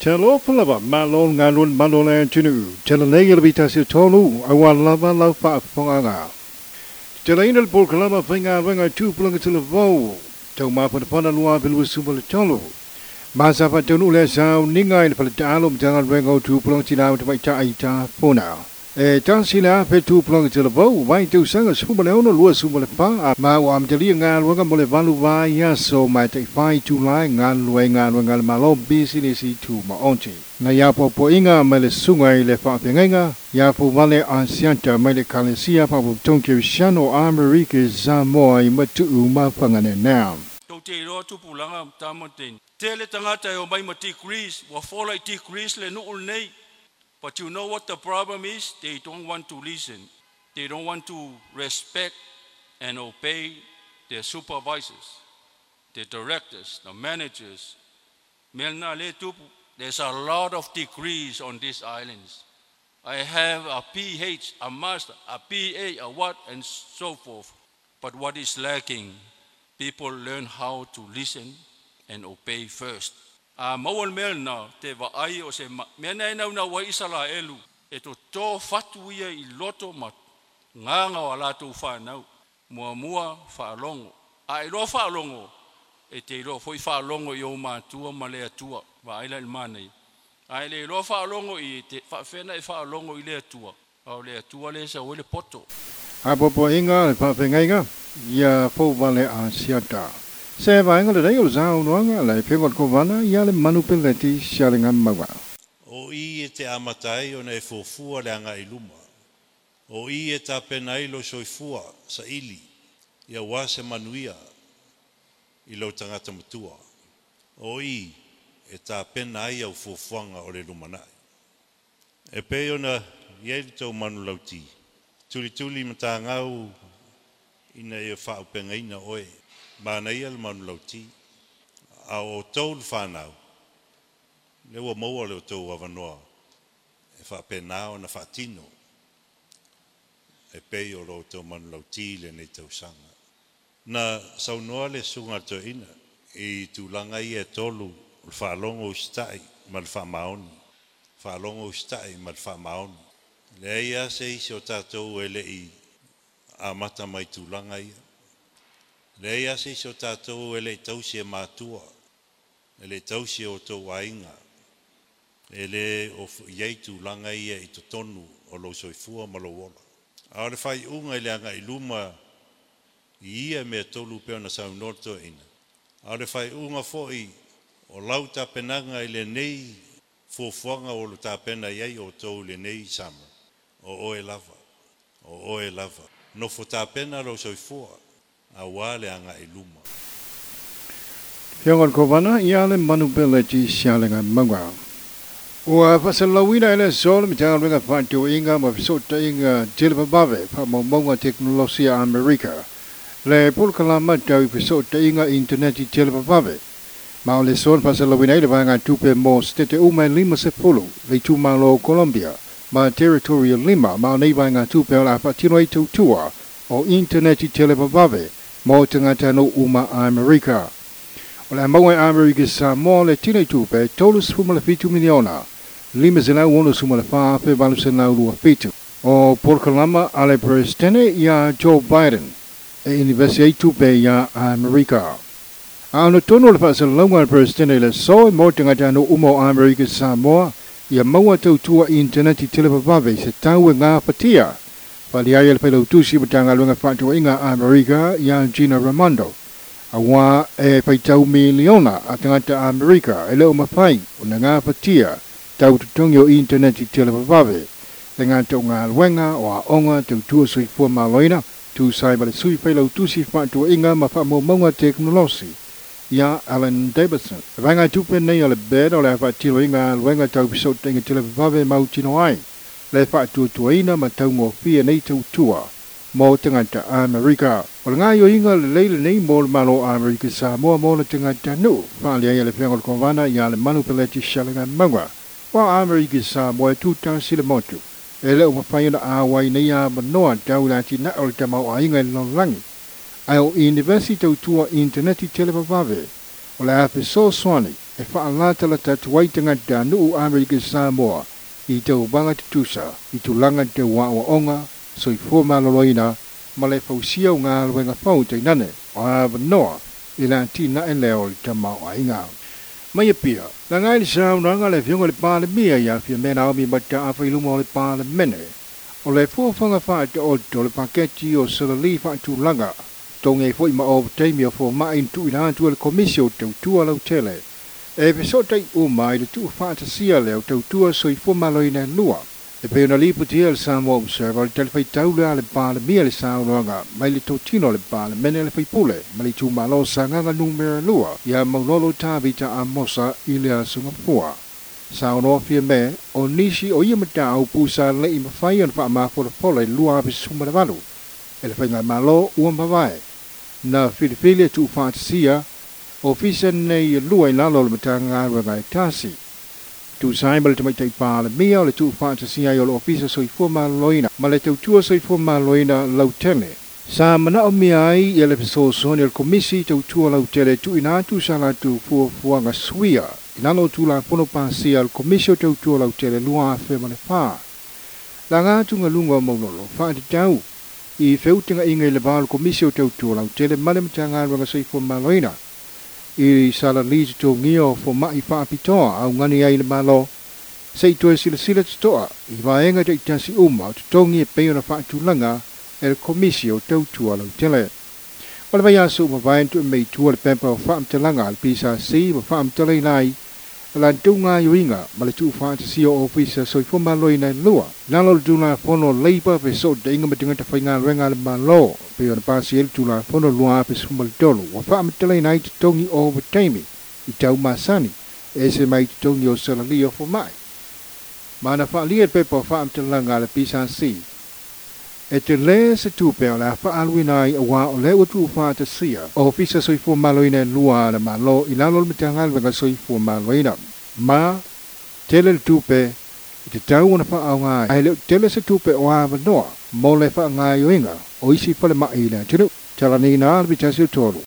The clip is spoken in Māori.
Tello Falaba, Malon, Ganon, Malon, and Chinu, Telenagal Vitas Tolu, I want lava lava Fonga. Telanal Polkalama Finger, when I 2 plunks to the vow, Toma for the Panalua, Bill Super Tolo. Masapa Tonula sound, Ninga, for the Talum, Jangal Rango, 2 plunks out by Taita, Pona. Tansila, pet 2 plunks to the vow, why 2 singers, Fumalona, Lua Sumapa, Mawam Delia, Wagam Valuva, yes, so might take 5 to line, Ganwangan Malo, business to my auntie. Nayapo Poinga, Melesunga, Lefapenga, Yapo Vale Ancienta, Melecalesia, Papa Tonki, Shano, America, Zamoa, Matu, Mafangane now. Totero to Pulanga, Tamotin. Tell it Tangata, Obey Mati Greece, or follow T Greece, no name. But you know what the problem is? They don't want to listen. They don't want to respect and obey their supervisors, the directors, the managers. There's a lot of degrees on these islands. I have a PH, a master, a PA, a what, and so forth. But what is lacking? People learn how to listen and obey first. Mawal mel na te va ai o se mena na wa Israelu e to fatu ia I loto ma nganga wala tu fa nau mua fa longo ai lo fa longo e te lo foi fa longo yo ma tua ma le tua va ai le mane ai le lo fa longo I te fa fena e fa longo I le tua au le tua le sa o le poto Apopo inga fa fenga ya fo vale ansiata Sevang the day of Zaunga, like Pivot Covana, Yale Manupilati, Shalingham Mawa. O I te amatai o ne fofua leanga I luma. O I e ta penailo soifua sa ili. Ia wase manuia I lo tangata matua. O I e ta penai au fofuanga o le lumanai. E pe ona ieli tau manu lauti. Tuli mata ngau ina e whao pengaina oe. Mana ia le manu lauti. A o tau le whanau. Le ua maua le o tau awanoa. E wha penao na wha tino. E pei o lo tau manu lauti le nei tau sanga. Na saunoa le sunga to ina. I tūlanga I e tolu le whalongo ustai ma le whamaoni. Whalongo ustai ma le whamaoni. Le ia se isi o tātou ele I a mata mai tūlanga ia. Le ia se isi o tātou ele tausi e mātua. Ele tausi o tau ainga. Ele o iei tūlanga ia I to tonu o lo soifua ma lo wola. A le whai unga I le anga I luma I ia mea tolu peo na sau norto ina. A le whai unga foi o lau tapenanga I le nei fuafuanga o lo tapena iei o tau le nei sama. O oe lava. O oe lava. No fo tapena lo soifua. A wale anga I luma. Fiangon Covana, Yale Manupilati, Shalingham Mawa. Ua fasalawina ele sol mitang ringa fantu inga mafisota inga jilbabave pa momonga teknolosia Amerika. Le pulkalama tau fisota inga interneti jilbabave. Ma le sol fasalawina ele vanga tupe mo stete uma lima sepulu le tumalo Colombia. Ma territorial lima ma ne vanga tupe la patino tutua o interneti jilbabave mo tangata no uma Amerika. Ola mawa Amerika sa mo le tine tupe tolus fumala fitu miliona. Lima zela wono sumala fa fe balu sena lua fitu. O porkalama ale presidente ya Joe Biden. E university tupe ya Amerika. Ano tono le fa sa longa presidente le so mo tangata no umo Amerika Samoa ya mawa tua interneti telebave se tawe nga fatia. Palia el pelo tusi batanga lunga fatu inga Amerika ya Gina Raimondo. Awa e paitau miliona atangata Amerika ele o mafai unanga fatia tau tutongyo interneti telebave dengan tonga wenga o onga tu sui fo maloina tu sai bale sui pelo tusi fatu inga mafamo monga teknologi ya Alan Davidson vanga tupe nei ole bed ole fatilo inga wenga tau biso tenga telebave mautino ai le fatu tuina matango fia nei tua mo tangata Amerika o nga yo inga le nei mo malo Amerika Samoa mo tangata no fa le le fiangol konvana ya le manupeleti shalinga mangwa wa Amerika Samoa tu tan silemotu ele o faina awai nei ya manoa taula tina o tamau ainga no langi ai o university tua interneti telebave o la so swani e whaalata la tatu waitangata nuu Amerika Samoa I tau banga te tusa I tulanga te wa onga so I fōma loloina ma le fausia o ngā luenga whau te nane o awa noa I la tina e leo I tamau a inga. Mai pia, la ngai sao nanga le fionga le pāle mia ia fia mena o mi mata a whailuma o le pāle mene. O le fōwhanga wha te oto le paketi o salali wha tūlanga. Tonge fo I ma o teimi o fō mai tu I nātua le komisio tau tua lau tele. E pesotei o mai le tu wha ta sia leo tau tua so I fō maloina lua. E pe ona lipu tia le Samoa Observer le telefai taulea le pāle mia le sao nanga mai le totino le pāle mene le faipule ma le tu malo sanganga numera lua ia maunolo tāvita a mosa I le asunga pua. Sao no fia me o nisi o ia mata au pusa le I mawhai on wha ma fole lua api sumara walu. E le whainga malo ua mawai. Na filifili tu whaatasia o fisa nei lua I lalo le mata ngā rungai tasi. Tu saima le tamaitai pāle mia o le tu whaatasia I o le ofisa so I fuma loina ma le tautua so I fuma loina lau tele. Sa mana o mia ai I le fiso soni al komisi tautua lau tele tu ina tu sala tu fuanga suia. Inano tu la pono pasia al komisio tautua lau tele lua afe ma le wha. La ngā tunga lunga maunolo whaati tau. I wheutinga inga I le vālu komisio tautua lau tele male mata ngā runga so I fuma loina. I sala liji tō ngio fo mai whaapitoa au ngani ai le malo. Sei toe sila toa I vaenga te itasi uma tu tongi e peona whaatulanga e le komisio tautua lau tele. Wale vai asu ma vaentu e mei tua le pempa o whaamtalanga al pisa si ma whaamtalai nai la tunga yuinga ma le tu whaatasi o ofisa so I fuma loina lua. Nalo le tuna fono leipa pe so te inga matinga te whainga renga le malo. Pe ona pasi el tula fono lua pe sumal tolu wa fa amatele nai te tongi o taimi I tau masani e se mai te tongi o salali o fo mai mana fa lia pe po fa amatele ngale pisa si e te le se tupe o la fa alwinai a wa o le o tu fa te sia o fisa so I fo maloina lua na malo I lalo le mitangal venga so I fo maloina ma tele le tupe I te tau ona fa au ngai ai le tele se tupe o awa noa mo le fa ngai o inga o isi fale mai le tinu tala ni na albi tasi o tolu